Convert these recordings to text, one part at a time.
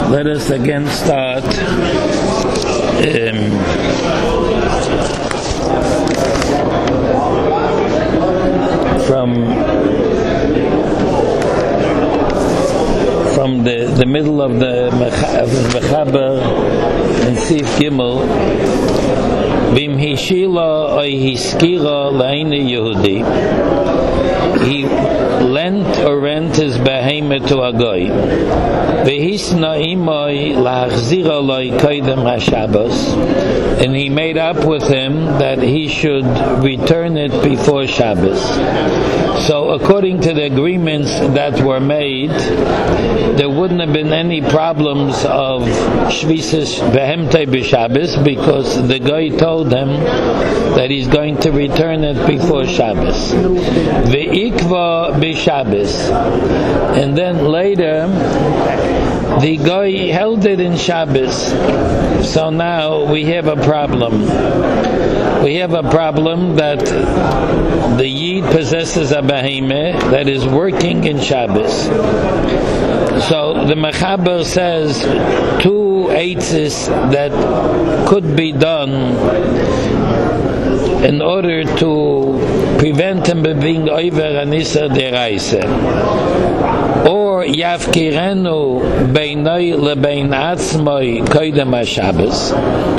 Let us again start from the middle of the Mechaber and Sif Gimel. Bim hishila oy hiskira leine Yehudi. He lent or rent his behemoth to a goy. Vehisna imoy lachzira loy koydem haShabbos, and he made up with him that he should return it before Shabbos. So according to the agreements that were made, there wouldn't have been any problems of shvisas behemtei b'Shabbos, because the guy told him that he's going to return it before Shabbos. Ve'ikva b'Shabbos, and then later the guy held it in Shabbos. So now we have a problem. We have a problem that the Yid possesses a behemoth that is working in Shabbos. So the Mechaber says two eitzes that could be done in order to prevent him from being over anisa deraisa. Or yafkirenu beinay lebein atzmai koydem haShabbos.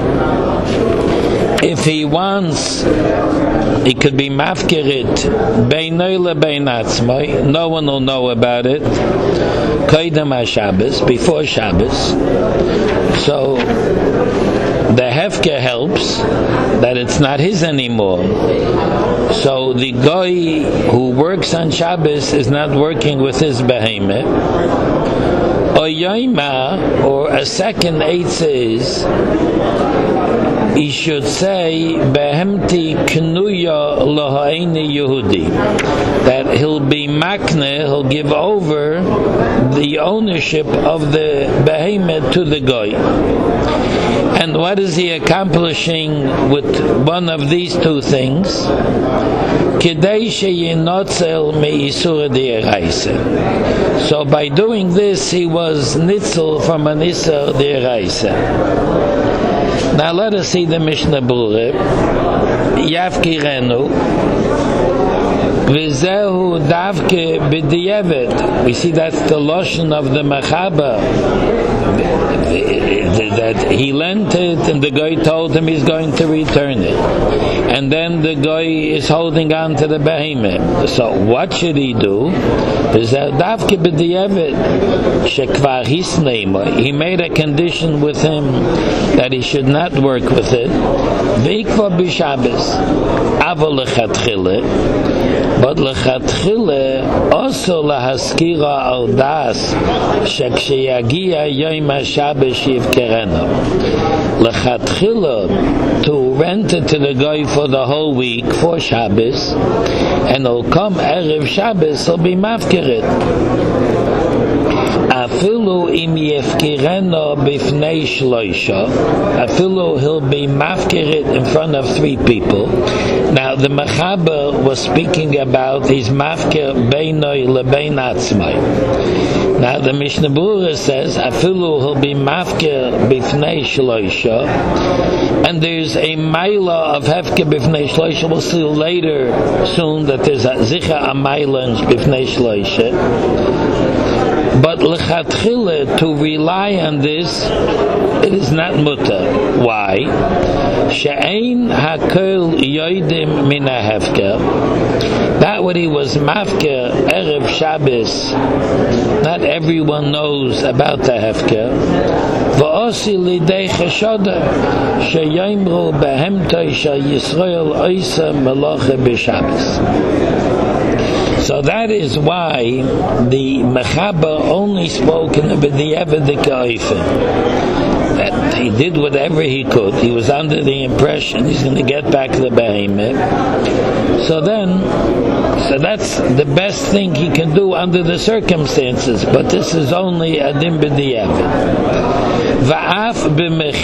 If he wants, he could be mafkirit beinay lebein atzmai. No one will know about it. Koydem haShabbos, before Shabbos. So the hefker helps that it's not his anymore. So the guy who works on Shabbos is not working with his behemoth. Or yoima, or a second eitzah is, he should say behemti knuya lahaini Yehudi, that he'll be makne, he'll give over the ownership of the behemoth to the guy. And what is he accomplishing with one of these two things? So by doing this, he was nitzel from an isur d'oraisa. Now let us see the Mishnah Berurah. Yafkirenu v'zehu davke b'diavad. We see that's the lashon of the Mechaber, that he lent it and the guy told him he's going to return it, and then the guy is holding on to the behemoth. So what should he do? He made a condition with him that he should not work with it. But lechatchile also lahaskira al das sheksheyagia yom haShabbos yivkerena. Lechatchile, to rent it to the guy for the whole week for Shabbos, and he'll come erev Shabbos, he'll be mafkirit. Afilu im yefkirena bifnei shloisha. Afilu, he'll be mafkirit in front of three people. Now the Mechaber was speaking about his mafkir beinoi lebein atzmai. Now the Mishnah Berurah says afilu, he'll be mafkir bifnei shloisha, and there's a maila of hefker bifnei shloisha. We'll see later soon that there's a zicha a maila in bifnei shloisha. But lechatchile, to rely on this, it is not mutter. Why? She'ein hakol yoidim min ha'hefker. That what he was mafker erev Shabbos, not everyone knows about the hefker. V'osi lidei cheshoda she'yimru behemtoi shel Yisrael oisa melacha b'Shabbos. So that is why the Mechaber only spoke in the B'diavad Ka'ifin. That he did whatever he could. He was under the impression he's going to get back the behemoth. So that's the best thing he can do under the circumstances. But this is only a din B'diavad. Va'af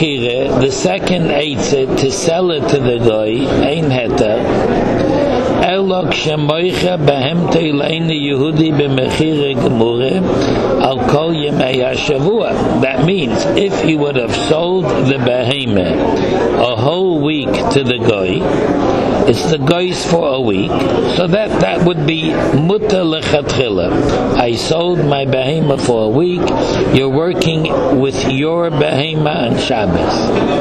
b'mechire, the second eitzah, to sell it to the guy, ein heter. Vailok shemoicha behemtei leini Yehudi b'mechire gemure al kol yemei hashavua. That means if he would have sold the behemoth a whole week to the goy, it's the goy's for a week, so that would be mutter lechatchila. I sold my behemoth for a week. You're working with your behemoth on Shabbos.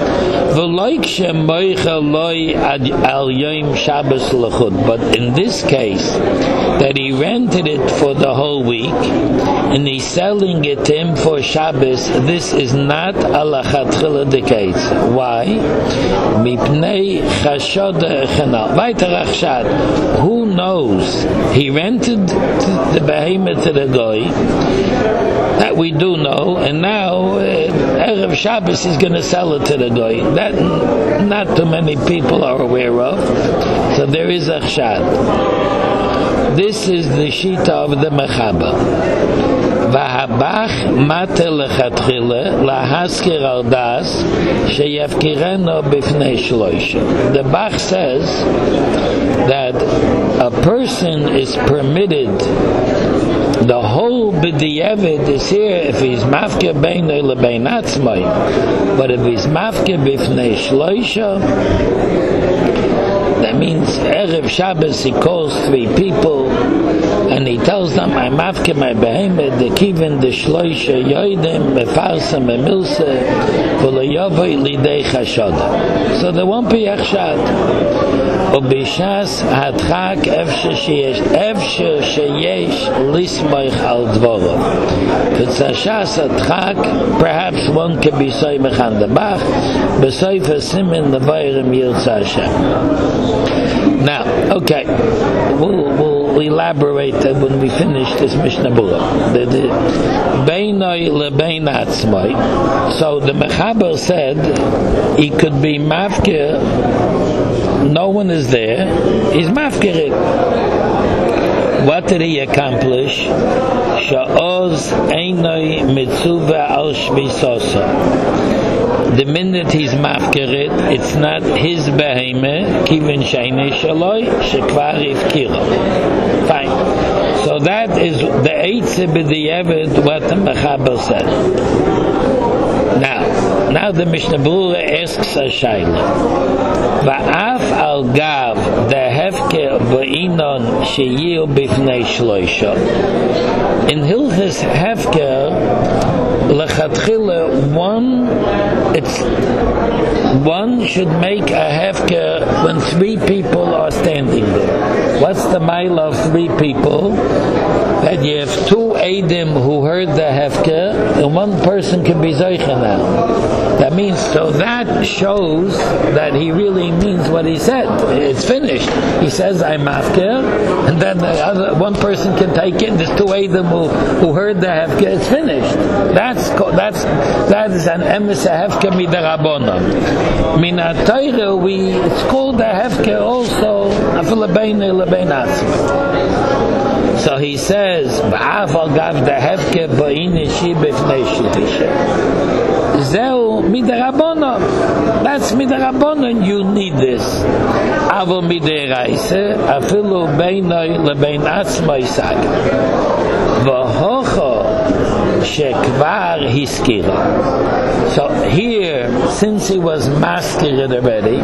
But in this case, that he rented it for the whole week and he's selling it to him for Shabbos, this is not alachatchila the case. Why? Mipnei chashoda echanal. Who knows? He rented the behemoth to the guy. That we do know, and now Erev Shabbos he's going to sell it to the guy. That not too many people are aware of. So there is a chshad. This is the shita of the Mechaba. V'habach mate lechatchile lahaskir al das sheyavkireno b'fnei shloisha. The Bach says that a person is permitted. The whole b'diavad is here if he's mafke beinei lebein atzmai, but if he's mafke b'fnei shloisha, that means Erev Shabbos he calls 3 people and he tells them, I'm mafke my behemoth, the kivin, the shloisha, yoidim, mefarsa, memilse, v'loyovoi lidei chashoda. So there won't be achshad. Ubishas hadchak efshe sheyesh lismoich al dvorov. V'tzashas hadchak, perhaps one can be soymech on the bach, b'soyfa simin levoyrim yirtzah Hashem. Now, okay, we'll elaborate when we finish this Mishnah Berurah. Beinoi lebein atzmai. So the Mechaber said he could be mafkir. No one is there. He's mafkirit. What did he accomplish? Sha'oz einoi mitzuva al shmisosa. The minute he's mafkirit, it's not his behemoth. Kivin shayne shaloi shekvar ifkira. Fine. So that is the eitzah b'diavad what the Mechaber said. Now the Mishnah Berurah asks a shayla. Va'af al gav the hefker ba'inon sheyiu b'fnei shloisha. In Hilchos hefker, lechatchila one should make a hefker when 3 people are standing there. What's the mile of 3 people? That you have 2 Eidim who heard the hefker, and 1 person can be Zoicha now. That means, so that shows that he really means what he said. It's finished. He says, I'm mafker, and then the other 1 person can take it. There's 2 Eidim who heard the hefker. It's finished. That is an emes hefker midarabonon. Mina Torah, it's called the hefker also. Afilu beinei lebein atzmai. So he says, "Ba'af al gav the hefker ba'ini shi b'fnei shloisha." Zeu midarabonon. That's midarabonon. You need this. Avo midaraisa afilu beinei lebein atzmai sag. V'hocho shekvar hiskira. So here, since he was maskired already,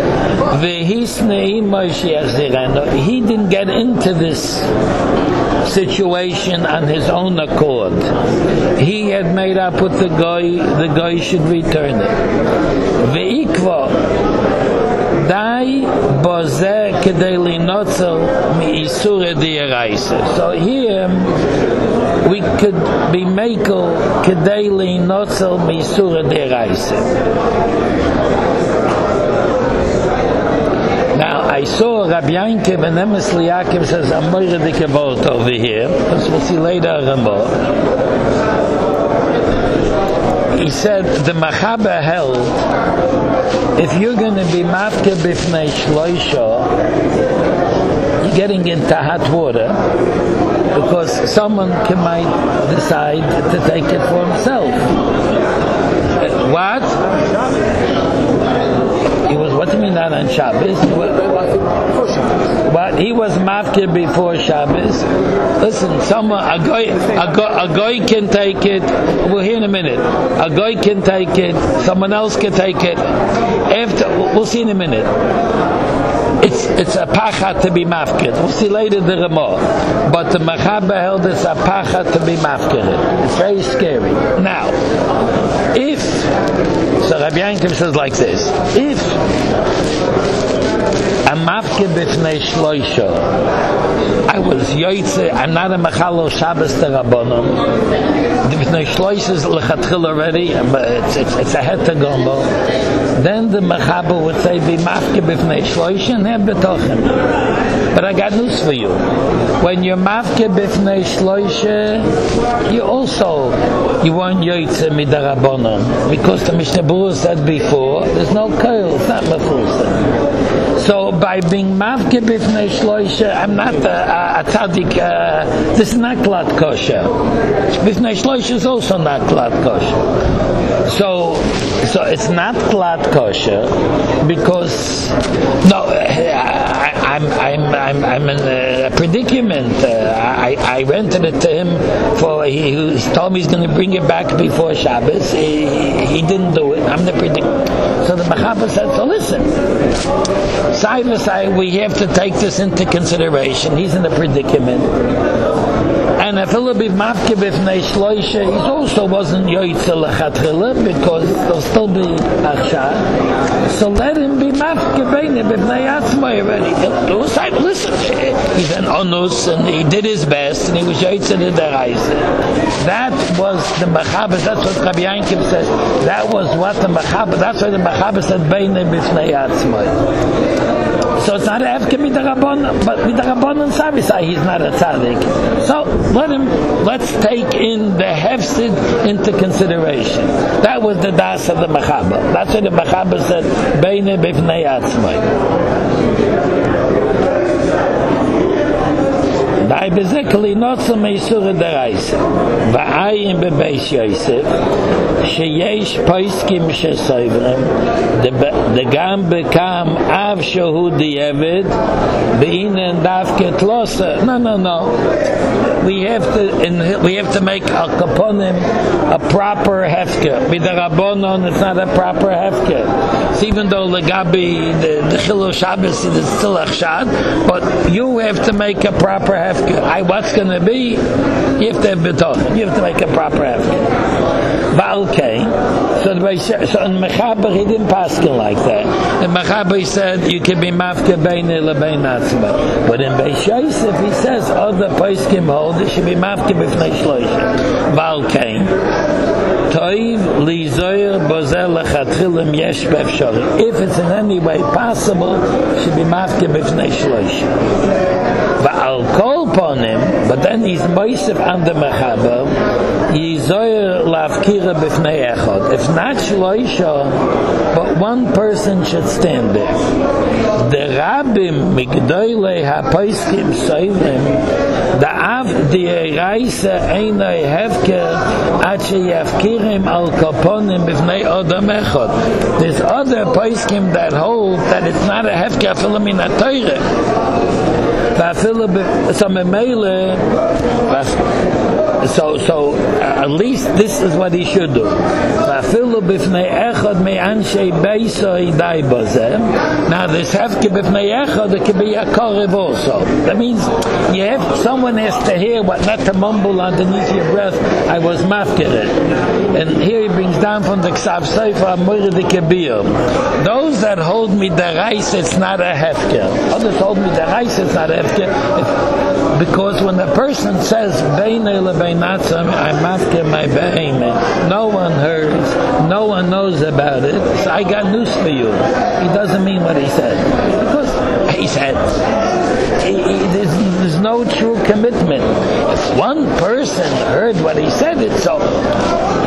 he didn't get into this situation on his own accord. He had made up with the guy should return it. Ve'ikva dai boze kedei linotzel mi'isure di'eraisa. So here we could be mekel kedei linotzel mi'isure di'eraisa. Now I saw Rabbi Yankiv and Emes Liyakim says a moire dike vort over here, as we'll see later on more. He said the Mechaber held, if you're going to be mafke b'fnei shloisha, you're getting into hot water because someone might decide to take it for himself. What? What do you mean not on Shabbos? What he was mafkir before Shabbos. Listen, a goy can take it. We'll hear in a minute. A goy can take it. Someone else can take it. We'll see in a minute. It's a pachat to be mafkir. We'll see later the Ramah. But the Mechaber held it's a pachat to be mafkir. It's very scary. Now, so Rabbi Yankiv says like this: if a mafkir b'fnei shloisha, I was yoytze, I'm not a machalo Shabbos Rabbanon. The b'fnei shloisha is lechatchil already, it's a het gombo. Then the Mechaber would say, be mafkir b'fnei shloisha and have betochim. But I got news for you. When you're mafkir b'fnei shloisha, you want yoytze midarabonon, because the Mishnah Berurah said before, there's no koil, it's not mefulsa. So by being mafkir b'fnei shloisha, I'm not a tzaddik. This is not klat kosher. B'fnei shloisha is also not klat kosher. So it's not klat kosher because I'm in a predicament. I rented it to him for he told me he's going to bring it back before Shabbos. He didn't do it. I'm the predicament. So the Mechaber said, so listen, side by side we have to take this into consideration. He's in a predicament. And if he'll be mafkir b'fnei shloisha, he also wasn't yoytze lechatchila because there'll still be achshad. So let him be mafkir b'fnei atzmai already. Listen, he's an onus and he did his best and he was yoytze to the reise. That was the Mechaber. That's what Rabbi Yankiv says. That was what the Mechaber. That's why the Mechaber said b'nei b'fnei atzmai. So it's not a hefker midarabon, but midarabon Savisai, he's not a tzaddik. So let's take in the hefsid into consideration. That was the das of the Mechaber. That's what the Mechaber said, Beinei b'fnei atzmai. By bezekli not so meisura deraisa. Va'ayin bebeis Yosef, sheyesh poiskim shesoivrim, the gam bekam av shehu di'evid, be'inen davke tlosa. No. We have to make al kaponim a proper hefker. B'darabonon, it's not a proper hefker. So even though legabi the chilul Shabbos is still achshad, but you have to make a proper hefker. What's going to be? You have to have betoch. You have to make a proper hefker. But okay. So in Mechaber he didn't paskin like that. In Mechaber he said you can be mafke beinei lebein atzmai. But in Beis Yosef he says other poskim hold it should be mafke b'fnei shloisha. But okay. Toiv lizoyer bozel lechatchilim yesh b'efshari. If it's in any way possible, it should be mafke b'fnei shloisha. Va'al kol ponim, but then he's moisef on the Mechaber, yizoyer lavkira b'fnei echad. If not shloisha, but one person should stand there. The rabbim migdoilei hapoiskim soivim, the av di'eraisa einoi hefker ad sheyafkirim al kaponim b'fnei odam echad. There's other poiskim that hold that it's not a hefker afilu min ha'torah. So at least this is what he should do. Now this hefke b'fnei echad, it can be a korev also. That means someone has to hear what, not to mumble underneath your breath, I was mafkeret. And here he brings down from the Ksav Sefer Amor de Kebir. Those that hold me the rice, it's not a hefke. Others hold me the rice, it's not a hefke. Because when a person says beinei lebein atzmai, I'm mafke my behemoth, no one hears, no one knows about it. So I got news for you. He doesn't mean what he said. Because he said there's no true commitment. If one person heard what he said, it's so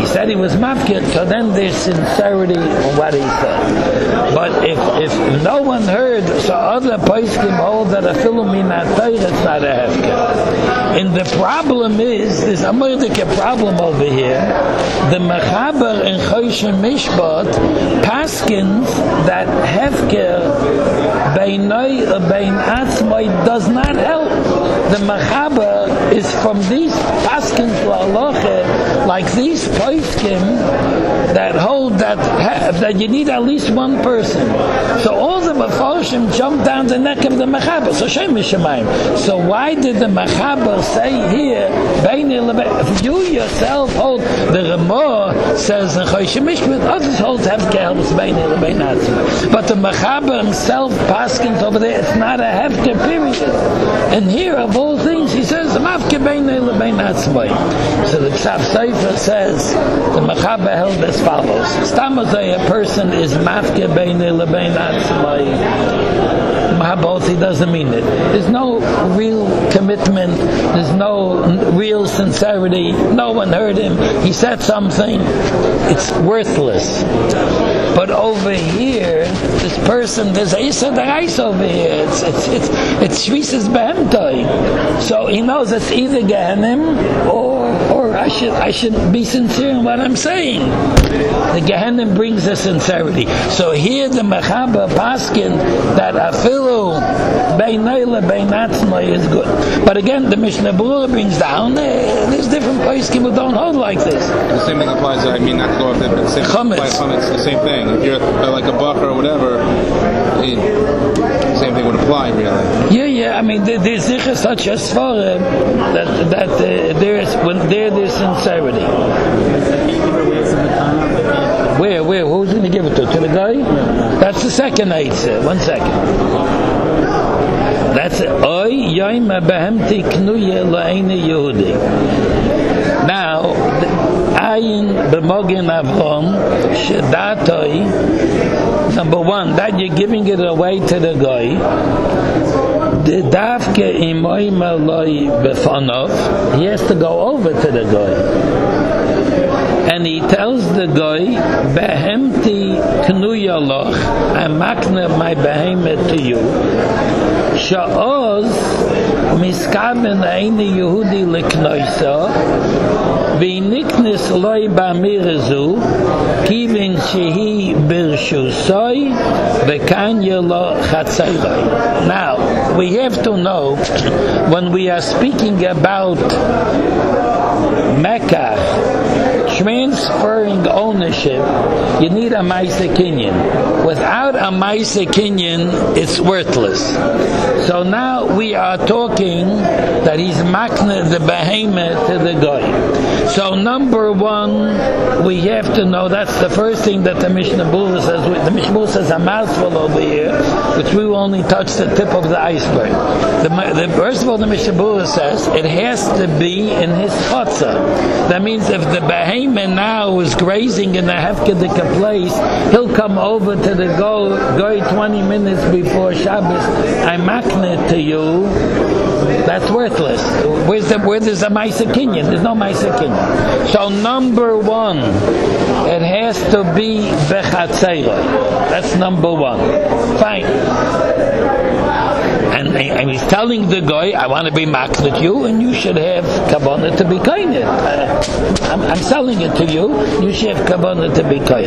He said he was mafkir, so then there's sincerity in what he said. But if no one heard, so other poskim hold that a filumin atayr, it's not a hefker. And the problem is, there's a murdic problem over here. The Mechaber in Choshen Mishpat paskins that hefker beinoi bein atzmai does not help. The Mechaber is from these paskins la'aloche, like these poskim that hold that you need at least one person. So all the Mefarshim jump down the neck of the Mechaber. So Shem Mishamayim. So why did the Mechaber say here, if you yourself hold, the Ramah says in Choshen Mishpat, others hold hefker helps Beinei Lebein Atzmai. But the Mechaber himself paskins over there, it's not a hefker period. And here of all things he says, Mafke Beinei Lebein Atzmai. So the Psaf Sefer says, the Mechaber held as follows. Stamazay, a person is Mafke Beinei Lebein Atzmai. Both, he doesn't mean it. There's no real commitment, there's no real sincerity, no one heard him, he said something, it's worthless. But over here, this person, there's Isa Da'ais over here, it's Shvisas Behemtoi. So he knows it's either Gehenim or I should be sincere in what I'm saying. The Gehenim brings the sincerity. So here the Mechaber paskin that afilu beinoi lebein atzmai is good. But again, the Mishnah Berurah brings down there's different poskim who don't hold like this. The same thing applies. I mean, not go off the same thing. It's the same thing. If you're like a bucker or whatever, the same thing would apply, really. Yeah. I mean, there's such a svara that there's sincerity. Where? Who's going to give it to the guy? That's the second eitzah. 1 second. That's it. Oy yoim behemti knuye la'eini Yehudi. Now, ayin b'mogin avrom shedatoi. Number 1, that you're giving it away to the guy. Davke imoy maloi befanov. He has to go over to the guy. And he tells the guy, Behemti knuya loch, I makna my behemoth to you. Sha'oz miskaben eini Yehudi leknoisa, v'niknis loi ba'mirizu, kivin shehi birshusoi, v'kanya lo chatzayroi. Now, we have to know, when we are speaking about Mecca, transferring ownership, you need a Maaseh Kinyan. Without a Maaseh Kinyan, it's worthless. So now we are talking that he's makna the behemoth to the guy. So number 1, we have to know, that's the first thing that the Mishnah Berurah says. The Mishnah Berurah says a mouthful over here, which we will only touch the tip of the iceberg. First of all, the Mishnah Berurah says it has to be in his chotzer. That means if the behemoth now is grazing in a hefkedika place, he'll come over to the goy 20 minutes before Shabbos. I makna it to you. That's worthless. Where there's a Maaseh Kinyan? There's no Maaseh Kinyan. So number 1, it has to be bechatzerah. That's number 1. Fine. And he's telling the guy, I want to be makna to you, and you should have kavanah to be kind. I'm selling it to you. You should have kavanah to be kind.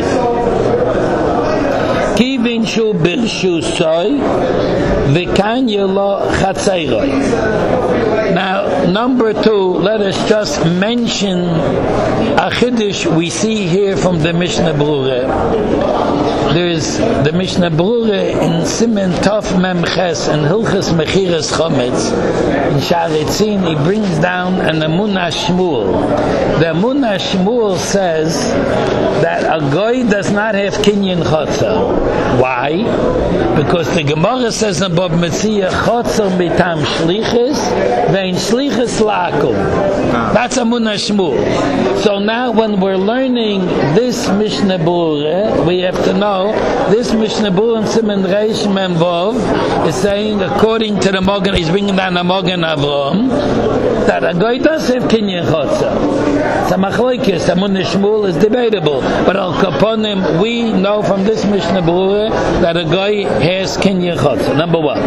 Kivin shu birshu soy, v'kanya lo chatzayroi. Now, number 2, let us just mention a chiddush we see here from the Mishnah Berurah. There's the Mishnah Berurah in Simen Tov Mem Ches and Hilchas Mechiras Chometz in Sharitzin. He brings down an Emunah Shmuel. The Emunah Shmuel says that a goy does not have kinyan chotzer. Why? Because the Gemara says in Bab Metzia chotzer mitam shlichus vein shlichus lakum. That's Emunah Shmuel. So now when we're learning this Mishnah Berurah, we have to know now, this Mishnah Berurah in Siman Reish Mem Vav is saying, according to the Mogen, he's bringing down the Mogen Avram, that a guy does have Kinyan Chotzer. So Machlokes, Amun Shmuel is debatable, but Al Kaponim, we know from this Mishnah Berurah that a guy has Kinyan Chotzer. Number one.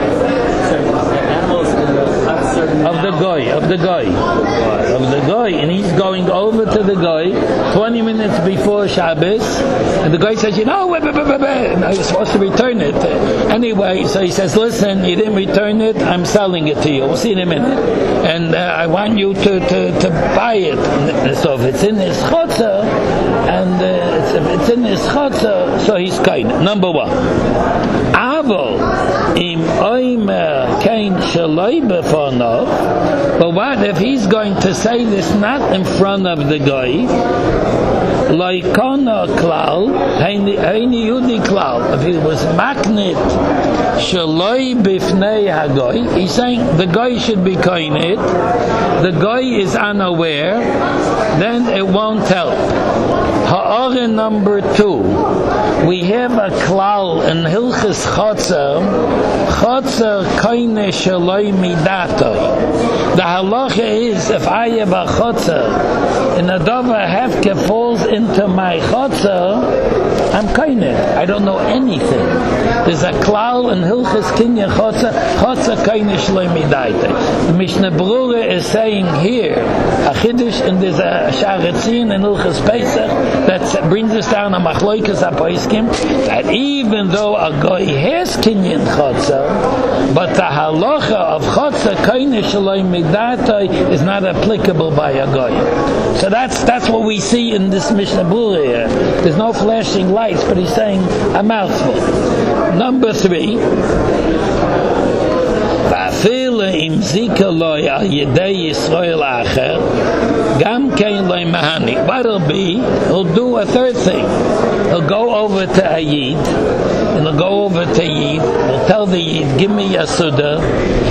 Of the guy, and he's going over to the guy 20 minutes before Shabbos, and the guy says, you're supposed to return it. Anyway, so he says, listen, you didn't return it, I'm selling it to you. We'll see in a minute. And I want you to buy it. So if it's in his chotzer, and if it's in his chotzer, so he's kind. Number one. Avo im oimer kein shaloi befonov. But what if he's going to say this not in front of the guy? Loikona klal, heini yudi klal. If he was maknit shaloi bifnei hagoy, he's saying the guy should be koinit. The guy is unaware, then it won't help. Ha'ara number 2. We have a klal in Hilchis Chotzer koine shaloi midatoi. The halacha is, if I have a chotzer and a davar hefke falls into my chotzer, I'm koine. I don't know anything. There's a klal in Hilchis Kinyan Chotzer koine shaloi midatoi. The Mishnah Berurah is saying here a chiddush, and there's a sharetzin in Hilchis Pesach that brings us down a machlokes apoiskim, that even though a guy has Kinyan Chotzer, but the halacha of Chotzer koine shaloi midatoi is not applicable by a guy. So that's what we see in this Mishnah Berurah here. There's no flashing lights, but he's saying a mouthful. Number 3. Va'afil im zika loy al yedei Yisrael acher, gam kein loy mahani. What'll be? He'll do a third thing. He'll go over to a Yid, and he'll go over to Yid. He'll tell the Yid, give me a suda,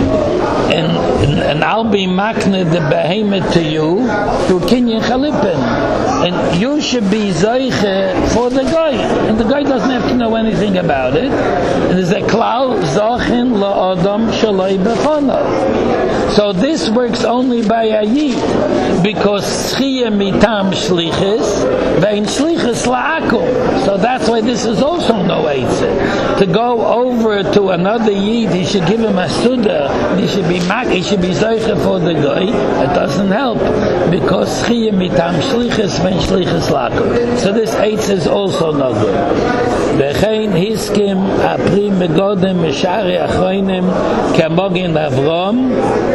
and I'll be makne the behemoth to you through Kinyan Chalipin, and you should be zeiche for the guy, and the guy doesn't have to know anything about it. And there's a klal zachin la'adam shaloi befonav. So this works only by a Yid, because schiyah mitam shlichus vein shlichus la'akum. So that's why this is also no eitzah. To go over to another Yid, he should give him a suda, he should be zeicha for the guy. It doesn't help, because schiyah mitam shlichus vein shlichus la'akum. So this eitzah is also no good. V'chein hiskim apri megodem mishari achroinim kemogin Avram.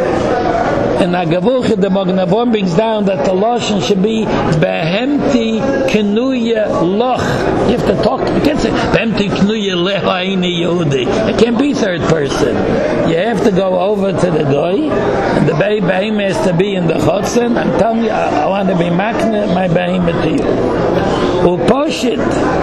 And Agavuch, the Mogen Avram brings down that the lashon should be behemti kenuya loch. You have to talk. You can't say behemti kenuya lehaini Yehudi. It can't be third person. You have to go over to the guy, and the behemoth has to be in the chotzer. I'm telling you, I want to be makne my behemoth to you. Uposhit,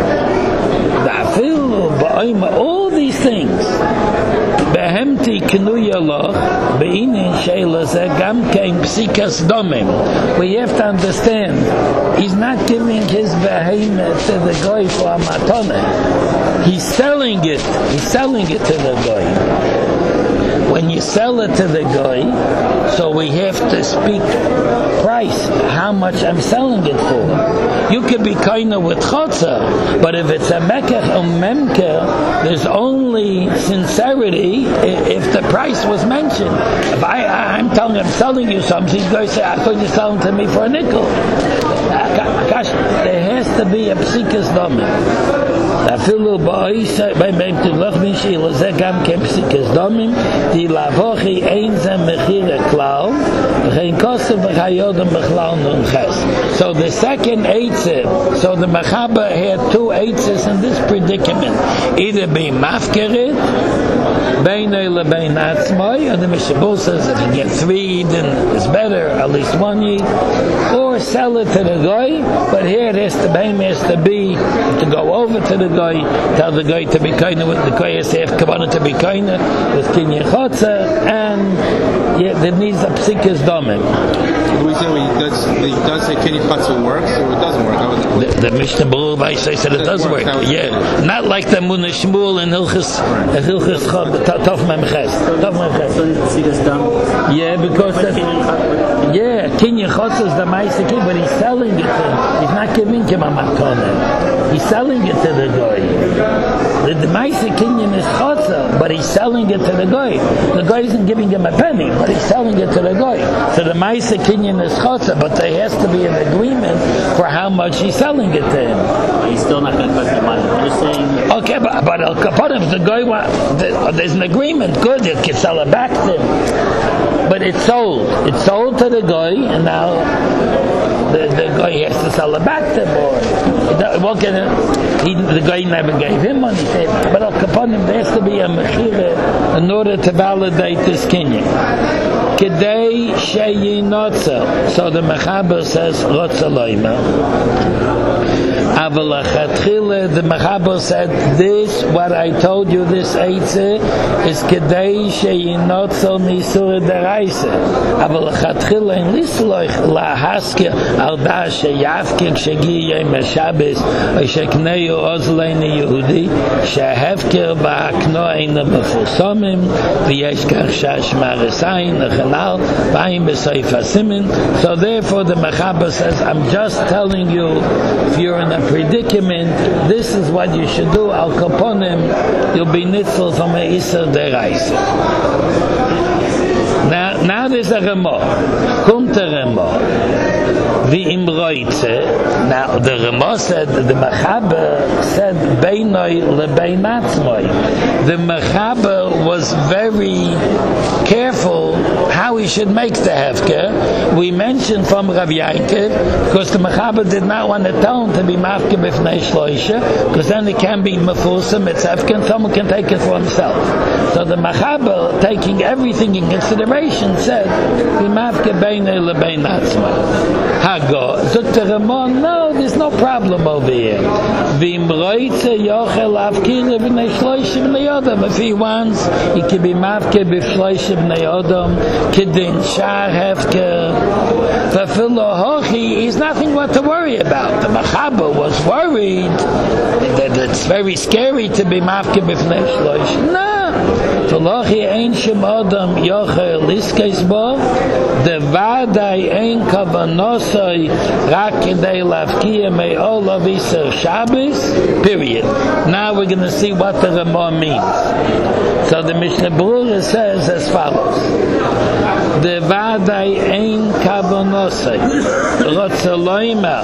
da'afilu ba'oima, all these things. Behemti kenuya loch beinin sheila ze gam kein psikas domim. We have to understand, he's not giving his behemoth to the guy for a matana. He's selling it. He's selling it to the guy. When you sell it to the guy, so we have to speak price, how much I'm selling it for. You could be kind of with chotzer, but if it's a mekach or memker, there's only sincerity if the price was mentioned. If I'm telling you I'm selling you something, he's going to say, I thought you're selling to me for a nickel. Gosh, there has to be a psikas domim. Afilu ba'isa beim tilachmin sheila ze gam kem psikas domim di lavochi ein ze mechira klal v'chein kosev v'chayodem b'chlal nun ches. So the second eitzah, so the Mechaber had two eitzahs in this predicament, either be mafkeret beinay lebein atzmai, or the Mishnah Berurah says if you get 3 then it's better, at least 1 yid, or sell it to the guy, but here it has to be to go over to the guy, tell the guy to be kind with the guy is half kavanah to be kind with kinyan chotzer, and there needs a psikas domim. We say he does say kinyan chotzer works, or it doesn't work. The Mishnah Berurah said it does work. Yeah, not like the Munah Shmuel and Hilchis Tov Memches. Yeah, because kinyan chotzer is the ma'aseh kid, but he's selling it to him. He's not giving him a matkonen. He's selling it to the guy. The ma'aseh kinyan is chotzer, but he's selling it to the guy. The guy isn't giving him a penny, but he's selling it to the guy. So the ma'aseh kinyan is chotzer, but there has to be an agreement for how much he's selling it to him. He's still not going to collect the money. You're saying... Okay, but Al Kaponim, the guy there's an agreement. Good, you can sell it back to him. But it's sold. It's sold to the guy, and now the guy has to sell it back to him. The guy never gave him money. But Al Kaponim, there has to be a mechira in order to validate this kinyan. Kedei sheyi notza. So the Mechaber says, Rotza loima. The Mechaber said, this, what I told you, this Eitzeh, is Kedei Sheyinotzel Nisur Deraisa. Aval Chatchila in Lisloich Lahaskir Al Da Sheyavkir Shegi Yem HaShabbos Shekneu Ozleini Yehudi Shehevkir Ba'akno Eina Mefusomim V'yesh Kach Shash Marisayin Nechanal V'ayim B'Seif HaSimin. So therefore the Mechaber says, I'm just telling you, if you're in a predicament, this is what you should do. Al Kaponim, you'll be nitzel from a Isser Deraisa. Now there's a Ramah. Kommt a Ramah. V'im roitze. Now the Ramah said, the Mechaber said, Beinoi lebein atzmoi. The Mechaber was very careful how he should make the hefker. We mentioned from Rav Yankov, because the Mechaber did not want to tell him to be mafke b'fnei shloisha, because then it can be mefusam, it's hefker, and someone can take it for himself. So the Mechaber, taking everything in consideration, said, be mafke beinoi lebein atzmoi. Hago, Zut the Ramah, no, there's no problem over here. V'im roitze yochel avkir b'nei shloisha b'nei odom. If he wants, he can be mafke b'shloisha b'nei odom. Kedin shar hefker. V'afilo hochi, he's nothing what to worry about. The Mechaber was worried that it's very scary to be mafke b'nei shloisha. No. V'lochi ein shem odom yochel liskes bo. The vadai ein kavanosoi rak kedei lavkia mei olav iser Shabbos. Period. Now we're going to see what the Ramah means. So the Mishnah Berurah says as follows: the vadai ein kavanosoi rotze loima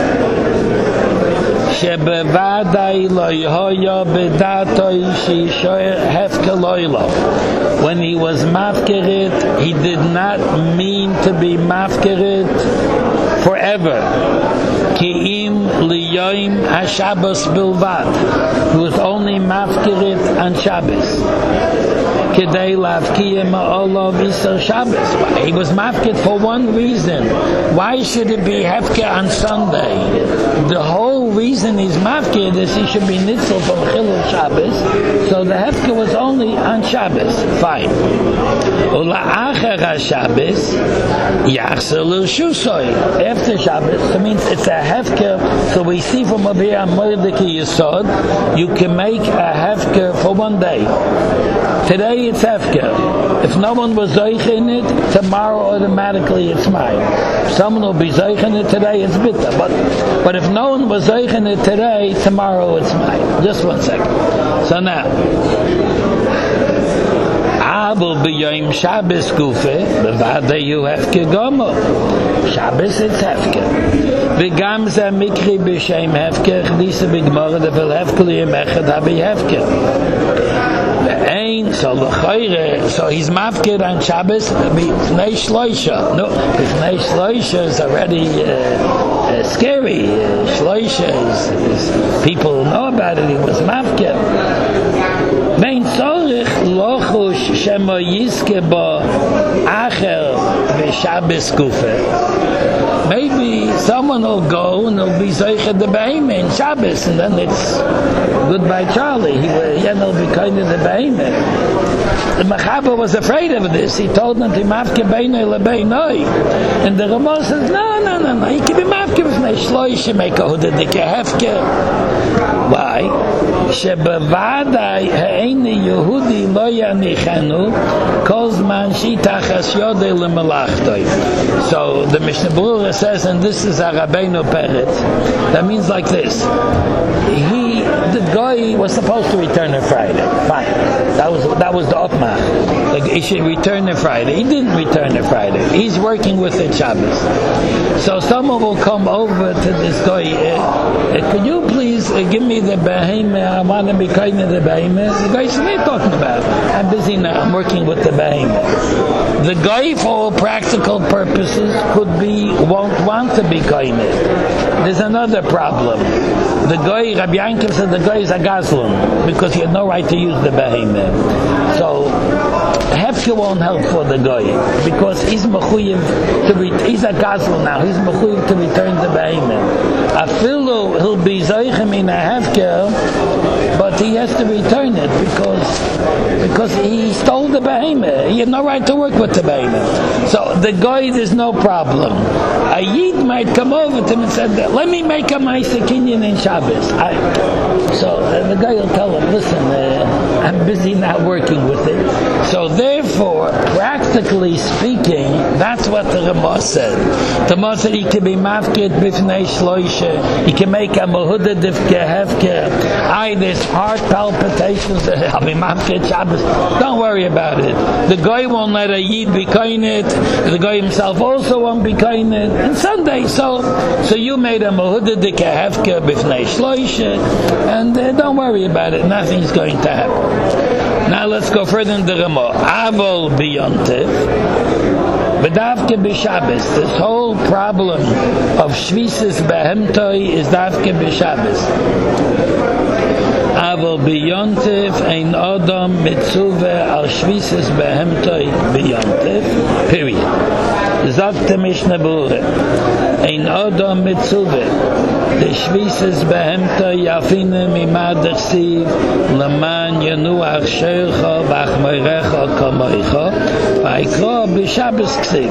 שבוודאי לא היה בדעתו שישאר הפקר לו. When he was mafkeret, he did not mean to be mafkeret forever. Ki im liyoim haShabbos bilvad. He was only mafkeret on Shabbos. Kedei lavkiyah ma'olav iser Shabbos. He was mafkeret for one reason. Why should it be hefker on Sunday? The whole reason he's mafkeret is he should be nitzel from Chilul Shabbos. So the hefker was only on Shabbos. Fine. Ula acher haShabbos yachzer l'shusoi. After Shabbos, that means it's a hefker. So we see from over here on Mordechai Yesod, you can make a hefker for one day. Today it's hefker. If no one was zoich in it, tomorrow automatically it's mine. If someone will be zoich in it today, it's bitter. But if no one was zoich in it today, tomorrow it's mine. Just 1 second. So now, Abel b'yom Shabbos gufe, b'vadei you hefker gomo. Shabbos it's hefker. V'gam ze mikri b'shem hefker, chdisa b'gmora devel hefker liyem echad habi hefker. So he's mafkir on Shabbos b'fnei shloisha. No, b'fnei shloisha is already scary. Shloisha is people know about it. He was mafkir. Mein tzorich lochush shemo yizke bo acher b'Shabbos gufe. Maybe someone will go and he'll be Zeicha the Behemoth in Shabbos, and then it's goodbye Charlie. He'll be kind of the Behemoth. The Mechaber was afraid of this. He told them to Mafke Beinoi LeBeinoi. And the Ramah says, no. He can be Mafke B'fnei Shloisha, make a Hudadike Hefke. Why? Shebevadai ha'eni Yehudi lo yanichenu kol zman shitachas yodei lemelachtai. So the Mishnah Berurah says, and this is a Rabbeinu Peretz, that means like this. The guy was supposed to return on Friday. Fine. That was the Opmach. He should return on Friday. He didn't return on Friday. He's working with the Shabbos. So someone will come over to this guy. Could you please give me the behemoth? I want to be kind of the behemoth. The guy says, what are you talking about? I'm busy now. I'm working with the behemoth. The guy, for all practical purposes, won't want to be kind. There's another problem. The guy, Rabbi Yankov said, the guy is a gazlan because he had no right to use the behemoth. So Hefke won't help for the guy because he's mechuyev he's a gazlan now. He's mechuyev to return the behemoth. Afilu he'll be zoichem in a Hefke, but he has to return it because he stole the behemoth. He had no right to work with the behemoth. So the guy, there's no problem. A Yid might come over to him and say, let me make a Ma'aseh Kinyan in Shabbos. So the guy will tell him, listen, I'm busy now working with it. So therefore, practically speaking, that's what the Ramah said. The Ramah said he can be mafkid b'fnei shloisha, he can make a mehuda divke hefke. There's heart palpitations, I'll be mafkid Shabbos. Don't worry about it. The guy won't let a Yid be kainit, the guy himself also won't be kainit. And Sunday, so you made a mehuda divke hefke b'fnei shloisha, and don't worry about it, nothing's going to happen. Now let's go further in the Ramah. Avol b'yontiv, v'davke b'Shabbos. This whole problem of shvisis behemtoi is davke b'Shabbos. Avol b'yontiv ein odom mitzuve al shvisis behemtoi b'yontiv. Period. Zogte Mishnah Berurah. Ein odom mitzuve. The shvises behemta yafine mimadach siv leman yenuach sheircha v'achmoirecha kamoicha v'ikra b'Shabbos ksiv.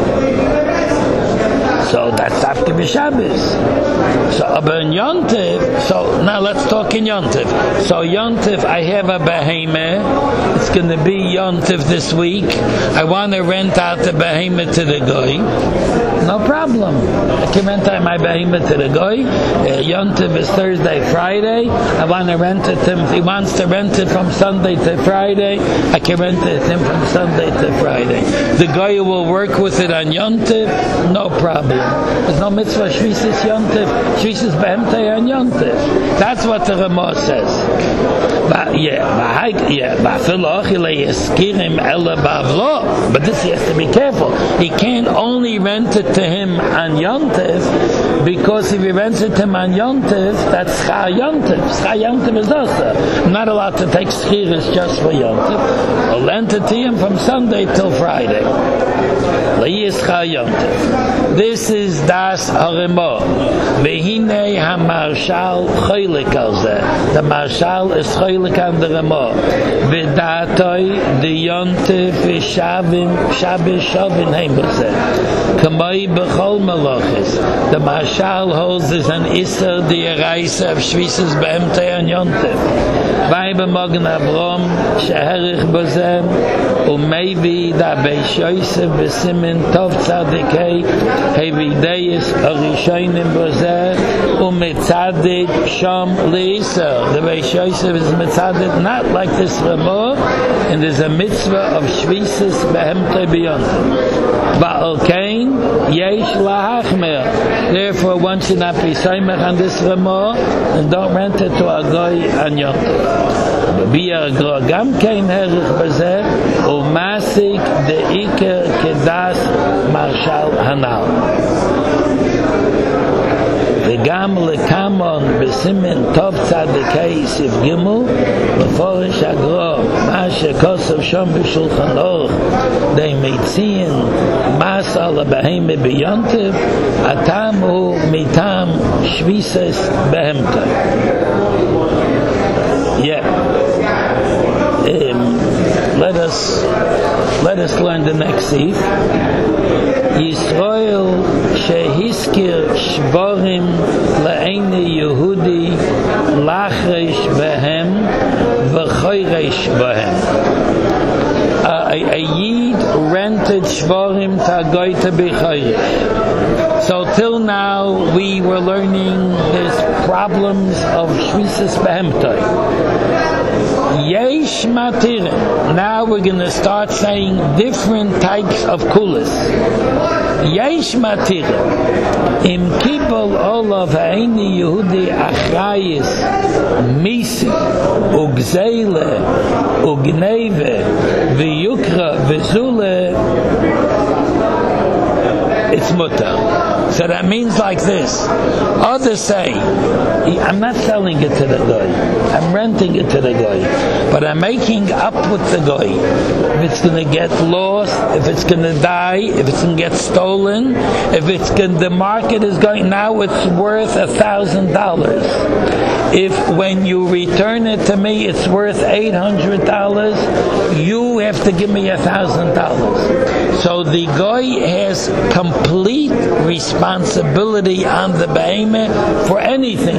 So that's after b'Shabbos. So aber in Yontiv, so now let's talk in Yontiv. So Yontiv, I have a behemoth. It's going to be Yontiv this week. I want to rent out the behemoth to the guy. No problem. I can rent out my behemoth to the guy. Yontiv is Thursday, Friday. I want to rent it to him. If he wants to rent it from Sunday to Friday, I can rent it to him from Sunday to Friday. The guy who will work with it on Yontiv, no problem. There's no mitzvah shvisis Yontiv, shvisis behemtei on Yontiv. That's what the Ramah says. But this he has to be careful. He can't only rent it to him on Yontiv, because if he rents it to him on Yontiv, that's Schar Yontiv. Schar Yontiv is also. I'm not allowed to take schiras just for Yontiv. I'll rent it to him from Sunday till Friday. This is Das Harimah. Vehine HaMarshal Choylik al Zeh. The Marshal is Choylik on the Ramah. V'datoi the Yontif V'shavim Shabbos Shavin Heimozeh. Kamoi B'chol Malachis. The Marshal holds is an Isser the Eraisa of Shvisus Behemtei on Yontif. Vaybe Mogen Avrom Sheherich Bozem Umayvi Da Beish Yosef B'Simin Tov Tzadikei Hevideyis Arishonim Bozeh Umetzadik Sham Leisser. The Beish Yosef is Metzadik not like this Ramah, and there's a mitzvah of Shvisus Behemtei B'Yontif. Ba'al Kain Yesh Lahachmer. Therefore, one should not be soymech on this Ramah, and don't rent it to a guy on Yontif. B'Biyar Gra Gam Kain Herich B'Zeh Umasik De'iker Kedas Marshal Hanal. וגם לקמון בסימן טוב צדיקי סif גימול מפורש הגרוב מה שכוסף שם בשולחן אורך די מציין מס על הבהמה ביונטב הטעם הוא מטעם שביסס בהמתה. Let us learn the next sif. Yisrael shehiskir shvorim le'eini Yehudi lachreish behem v'choyreish behem. A yid rented shvorim ta'goyta b'choyreish. So till now we were learning these problems of shvisas behemtoi. Yesh matirim. Now we're going to start saying different types of kulas. Yesh matirim. Im kibol olav ha'eni Yehudi achrayis misi ugzeile ugneve v'yukra v'zule. It's mutar. So that means like this. Others say, I'm not selling it to the guy. I'm renting it to the guy. But I'm making up with the guy. If it's going to get lost, if it's going to die, if it's going to get stolen, if it's going, the market is going, now it's worth $1,000. If when you return it to me, it's worth $800, you have to give me $1,000. So the guy has complete responsibility on the behemoth for anything.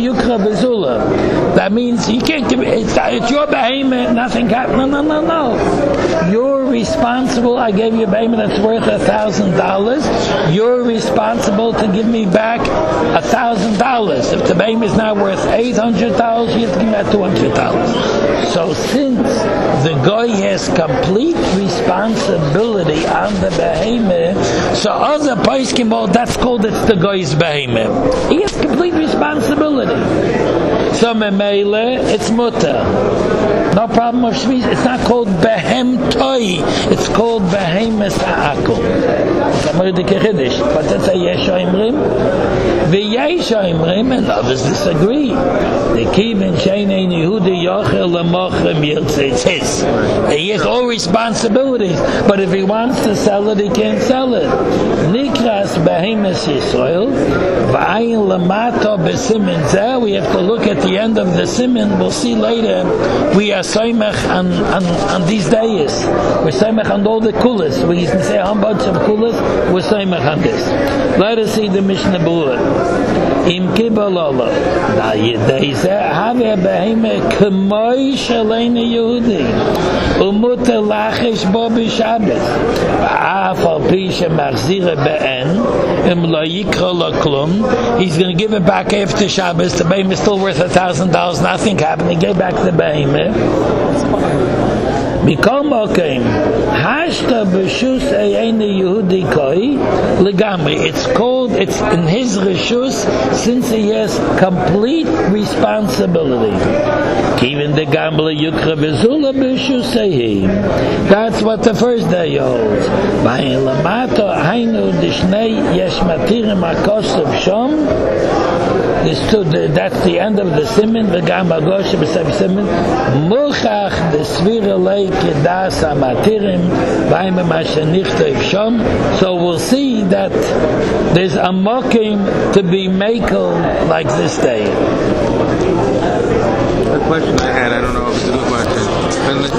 That means you can't give it's your behemoth, nothing happens. No. You're responsible. I gave you a behemoth that's worth $1,000. You're responsible to give me back $1,000. If the behemoth is now worth $800, you have to give me back $200. So since the guy has complete responsibility on the behemoth, so other poskim, well, that's called it's the guy's behemoth. He has complete responsibility. So memele, it's mutar. No problem of shviz. It's not called behemtoi. It's called behemoth ha'akol. But that's a yesh ha'imrim. V'yesh ha'imrim, and others disagree. The kivin she'ein Yehudi yochel lemochem yirtzeh. It's his. He has all responsibilities. But if he wants to sell it, he can't sell it. Nikras behemoth Yisrael. V'ayin lamato b'simin zeh. We have to look at the end of the simin. We'll see later. We are soymech on these days. We're soymech on all the kulas. We can say a whole bunch of kulas. We're soymech on this. Let us see the Mishnah Berurah. Im kibol olav. Na yedei zeh have behemoth k'moi shaleina Yehudi. Umuter lachish bo b'Shabbat. V'af al pi shemachzira be'en. Im lo yikra lo klum. He's going to give it back after Shabbos. The behemoth is still worth $1,000. Nothing happened. He gave back the behemoth. Mikol mokem hashta b'shus eini Yehudi koi legamri. It's called. It's in his reshus since he has complete responsibility. Even the gamble yukra v'zula b'shusei. That's what the first day holds. V'ayin lamato hainu dishnei yesh matirim akosov shom. That's the end of the siman. V'gam agosh b'sev siman. Mulchach desvira lei kedas amatirim v'ayim b'mashenichtov shom. So we'll see that there's a mokim to be makel like this day. The question I had, I don't know if it's a good question.